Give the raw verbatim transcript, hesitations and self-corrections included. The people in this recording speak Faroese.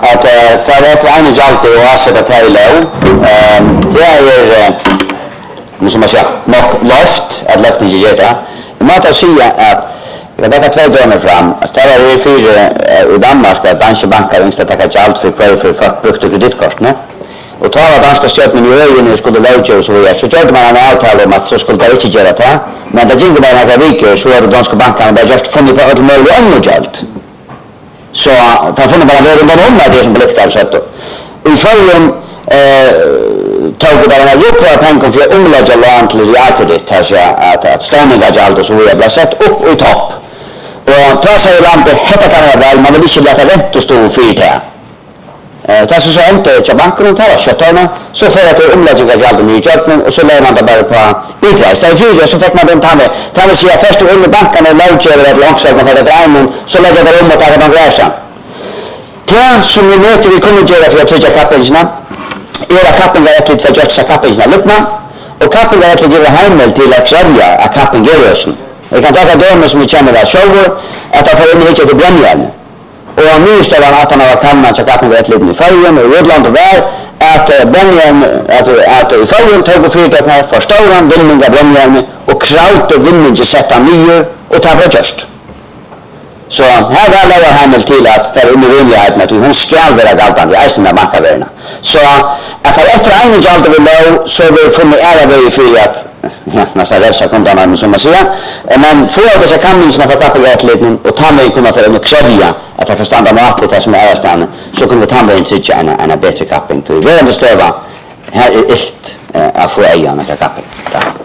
att för ett ena jalti och avsätta till lov. Det är nu som man säger nog loft att löften ger det. Man måste säga att det kan två dömer fram. Det är ju fyra i Danmark att danska banker inte tar jalt för kvar för folk brukte kreditkort, ne? Och talar danska stjärnan ju igen skulle lägga så vidare. Så gjorde man en avtal om att så skulle det inte göra det. Men det gick bara några veckor så hade danska bankerna bara just funnit på att möjliga ännu jalt. Så de får bara vara under om det som politiker sett. I följden eh tog det där gjorde att pengar för omlägga lån till realkredit här så att att stående jalt och så vidare blev sett upp i topp. Och trots att landet hette kan vara väl man vill inte låta rätt och stå för det. Eh tas så inte att banken tar köttarna så för att omlägga jalten i jalten och så lägger man det bara på bidrag. Istället för så fick man den tanke. Kan vi säga först under banken och långköra ett långsamt för det drar så lägger det om att ta bangresa. Det som vi möter vi kommer göra för att trycka kappengarna. Era kappengar är till för att göra kappengarna lyckna och kappengar är till att ge hemel till att kräva att kappengerösen. Jag kan ta dömer som vi känner där själva att jag får in hit till Brännjön. Och jag minns det var att han var kannan så kappengar ett litet i färgen och Rödland och var att Brännjön att att i färgen tog och fyrtat här första åren vinninga Brännjön och kraute vinningen sätta nio och ta på just. Så här var det hemel till att för underrimligheten att hon ska vara galtande i eisen av bankaverna. Så att för efter en jalt vi lov så vi funnit ära väg för att ja, nästan rälsa kontarna som man säger. Men för att dessa kamningarna för kappelätleten och ta mig kunna för en krävja att jag kan stanna mat det som är stan så kunde vi ta mig en trycka en en bättre kapping till. Vi är det stöva här är ilt att få ägarna kapping.